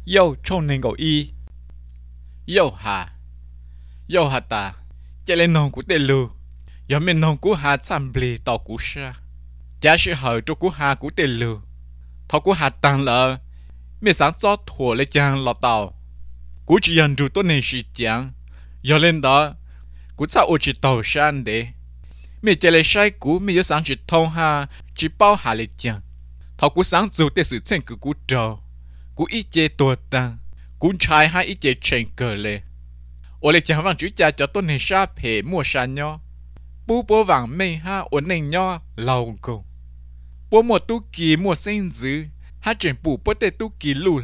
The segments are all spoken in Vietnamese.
yêu trong nên cầu y yêu hà ta chạy lên nông của tê lù giờ mình nông của hà xăm bì tàu của sa giá sĩ hở cho của hà của tê lù thọ của hà tăng lợ mình sáng cho thua lấy chàng lọ tàu của chỉ nhận được tôi nên sĩ chàng giờ lên đó của sao ô chỉ tàu san để mình chạy lên sai của mình giờ sáng chỉ thông hà chỉ bao hà lấy chàng thọ của sáng dù tê sự chen của trâu của ít chế tua tăng của trai hai ít chế chen cờ lệ ô lấy chàng vàng chữ cha cho tôi nên sa phê mua san nhau bố vàng mây ha ổn định nhau lâu cùng bố một tu kỳ một sinh dữ ha chuyện bố tê tu kỳ lù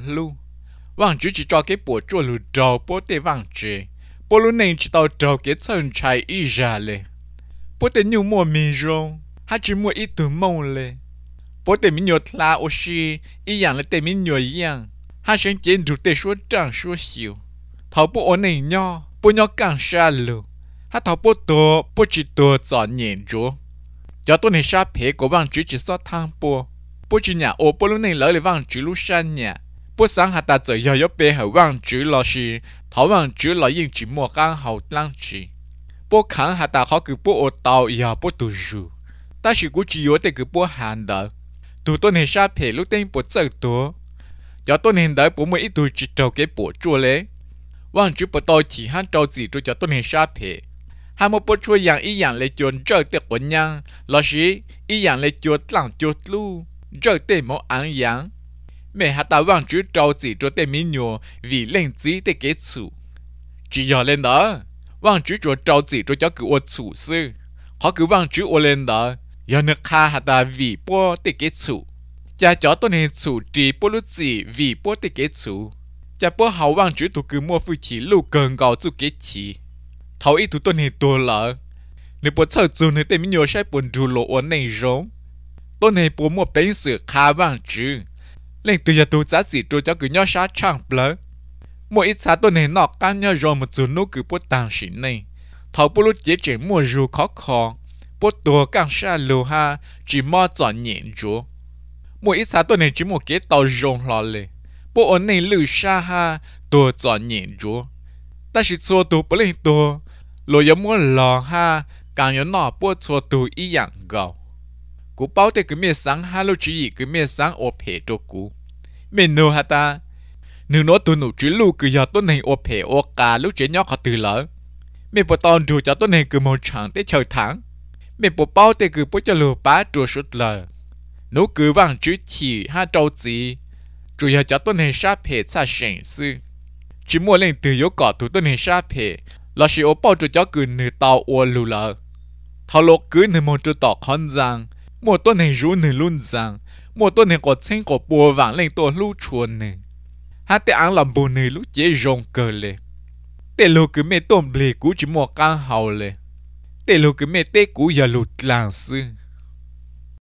vàng chữ chỉ cho cái bố chua lù trâu bố tê vàng chữ bố lúc này chỉ tao trâu cái chân trái ý ra lệ bố tê nhiều mua mì rong ha chỉ mua ít từ mông lệ bố tê mình nhiều la ô xí ý dạng là tê mình nhiều dạng ha sinh chiến rụt tê số trăng số xỉu thảo bố ổn định nhau bố nhau càng xa lù ha thảo bố chỉ tổ chọn nhện chúa cho tôi này sa phê của vàng chữ chỉ so thang bố chỉ nhà ô bố lúc này lấy vàng chữ lúc san nhà bố sáng hạt ta chơi giờ bê hở vàng chữ lo xí thảo vàng chữ lo yên chỉ mua gan hậu lăng chỉ bố kháng hạt ta khó cứ bố ô tàu giờ bố tụ rù ta chỉ cũng chỉ có thể cứ bố hàn đó tụ tôi này sa phê lúc tên bố chơi tổ cho tôi này đợi bố mới ít tụ chỉ trâu cái bố chua lẽ vàng chữ bố tôi chỉ han trâu gì cho tôi này sa phê hai một bộ chuột dạng ý dạng lấy chuột rơi tệ của nhang, là gì ý dạng lấy chuột lẳng chuột lu rơi tệ một ăn dạng, mẹ hạt ta vang chữ trâu chỉ cho tệ mi nhổ vì lên chỉ tệ cái chủ, chỉ giờ lên đó vang chữ chuột trâu chỉ cho cứ ô chủ sư, họ cứ vang chữ ô lên đó, giờ nước kha hạt ta vì bộ tệ cái chủ, cha chó tôi nên chủ chỉ bộ lúc chỉ vì bộ tệ cái chủ, cha bộ hậu vang chữ tụ cứ mua phu chỉ lu gần gạo tụ cái chỉ thấu ít tụi tôi này tua lợ nếu bố sợ dù nếu tên mình nhớ sai buồn rù lộ ổn này rống tôi này bố một bánh sữa khá vàng chứ lên từ giờ tôi giá trị tôi cho cứ nhớ sát chẳng bớ mỗi ít sáng tôi này nọ cá nhớ rồi một chú nô cứ bố tàng xỉn này thấu bố lúc chế chế mua rù khó bố tua càng xa lù ha chỉ mò chọn nhện chúa mỗi ít sáng tôi này chỉ một cái tàu rồng lò lệ bố ổn này lù xa ha tua chọn nhện chúa ta chỉ cho tôi bố lên tua rồi giống mua lò ha càng nhớ nọ bố cho tôi ý dạng gạo cú bao tê cứ miệt sáng ha lúc chỉ cứ miệt sáng ô phê cho cú mình nô ha ta nếu nói tôi nụ chỉ lu cứ giờ tôi này ô phê ô cả lúc chỉ nhóc họ từ lỡ mình bố tòn dù cho tôi này cứ một chẳng tới chờ tháng mình bố bao tê cứ bố cho lù bá chùa suốt lờ nếu cứ vàng chữ chỉ ha trâu gì chủ yếu cho tôi này sát phê xa sành sư chỉ mua lên từ yếu cỏ tụi tôi này sát phê là sự ô bao cho cứ nửa tàu ô lù lờ thảo lộc cứ nửa một chỗ tỏ con rằng một tôi này rú nửa luôn rằng một tôi này có chân có bùa vàng lên tôi lú chuồn nè hát tê ăn làm bùa nửa lú dễ rong cờ lệ tê lù cứ mê tôm bì cú chỉ một căn hào lệ tê lù cứ mê tê cú giờ lụt làng sư